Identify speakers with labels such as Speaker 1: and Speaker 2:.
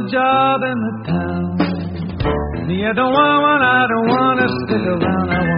Speaker 1: job in the town. Me, I don't want one, I don't want to stick around. I